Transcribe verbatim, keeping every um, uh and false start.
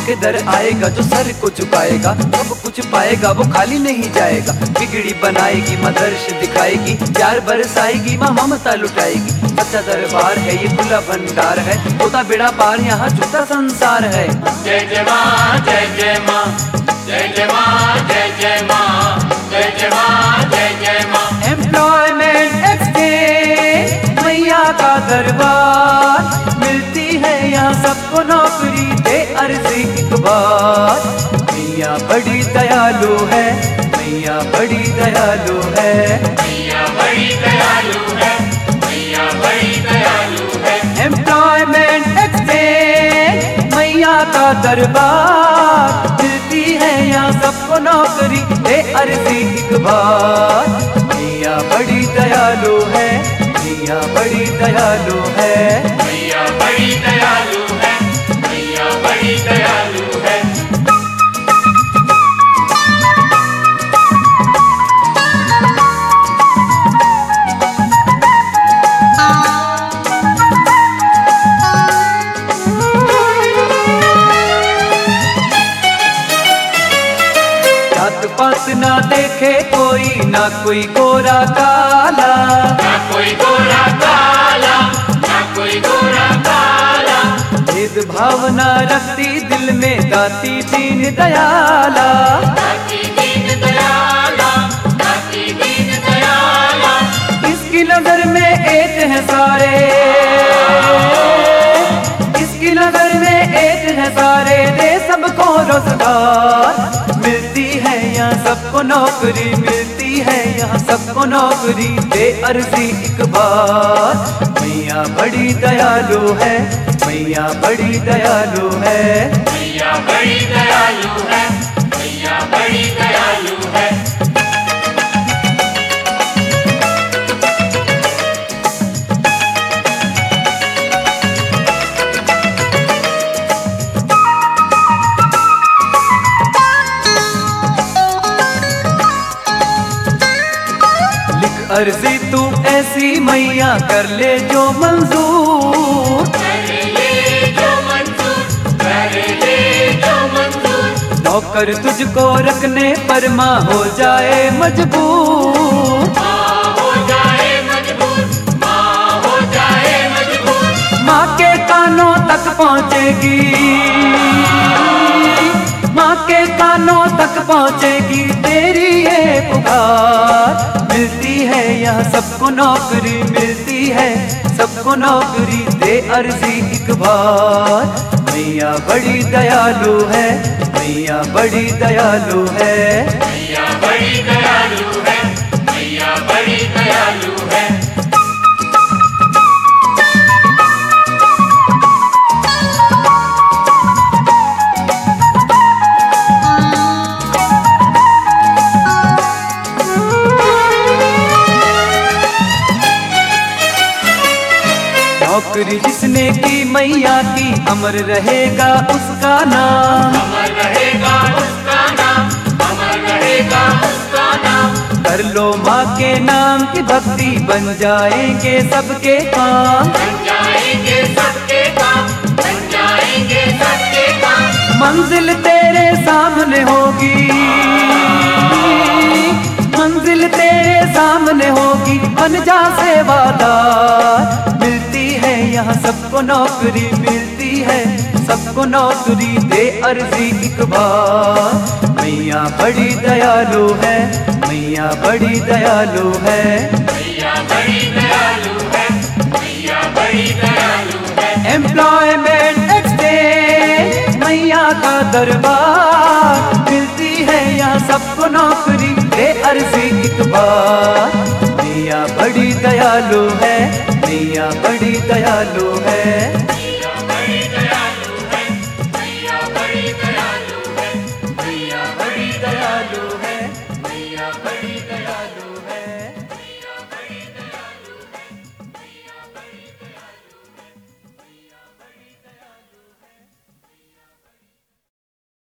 के दर आएगा जो सर को झुकाएगा, सब कुछ पाएगा वो खाली नहीं जाएगा। बिगड़ी बनाएगी माँ दर्श दिखाएगी, प्यार बरसाएगी माँ ममता लुटाएगी। सच्चा दरबार है ये खुला भंडार है, होता बेड़ा पार यहाँ झूठा संसार है। जय जय माँ जय जय माँ, जय जय माँ जय जय माँ, जय जय माँ जय जय माँ। एम्प्लॉयमेंट एक्सचेंज मैया का दरबार, मिलती है यहाँ सबको नौकरी दे अर्जी एक बार। मैया बड़ी दयालु है, मैया बड़ी दयालु है, मैया बड़ी दयालु है, मैया बड़ी दयालु है। एम्प्लॉयमेंट एक्सचेंज मैया का दरबार, मिलती है यहाँ सबको नौकरी दे अर्जी एक बार। मैया बड़ी दयालु है, मैया बड़ी दयालु है, मैया बड़ी दयालु है, मैया बड़ी दयालु है। जात पात ना देखे कोई, ना कोई गोरा काला, ना कोई गोरा काला, ना कोई गोरा काला। भेद भावना रखती दिल में, गाती दीन दयाला, गाती दीन दयाला, गाती दीन दयाला। इसकी नजर में एक है सारे, इसकी नजर में एक है सारे, दे सबको रोजगार। मिलती है यहाँ सबको नौकरी, मिलती है यहाँ सबको नौकरी दे अर्जी एक बार। मैया बड़ी दयालु है, मैया बड़ी दयालु है, मैया बड़ी दयालु है, मैया बड़ी दयालु है। अर्जी तू ऐसी मैया कर ले जो मंजूर, कर ले जो मंजूर, कर ले जो मंजूर। नौकर तुझको रखने पर माँ हो जाए मजबूर, माँ हो जाए मजबूर, माँ हो जाए मजबूर। माँ के कानों तक पहुँचेगी, माँ के कानों तक पहुँचेगी तेरी ये पुकार। मिलती है यहाँ सबको नौकरी, मिलती है सबको नौकरी दे अर्जी एक बार। मैया बड़ी दयालु है, मैया बड़ी दयालु है, मैया बड़ी दयालु है, मैया बड़ी दयालु है। नौकरी जिसने की मैया की, अमर रहेगा उसका नाम, अमर रहेगा उसका नाम, अमर रहेगा उसका नाम। कर लो माँ के नाम की भक्ति, बन जाएंगे सबके काम, बन जाएंगे सबके काम, बन जाएंगे सबके काम। मंजिल तेरे सामने होगी, मंजिल तेरे सामने होगी, बन जा सेवादार। मिलती है यहाँ सबको नौकरी, मिलती है सबको नौकरी दे अर्जी एक बार। मैया बड़ी दयालु है, मैया बड़ी दयालु है, मैया बड़ी दयालु है, मैया बड़ी दयालु है। एम्प्लॉयमेंट एक्सचेंज मैया का दरबार, मिलती है यहाँ सबको नौकरी दे अर्जी एक बार। मैया बड़ी दयालु है, मैया बड़ी दयालु है।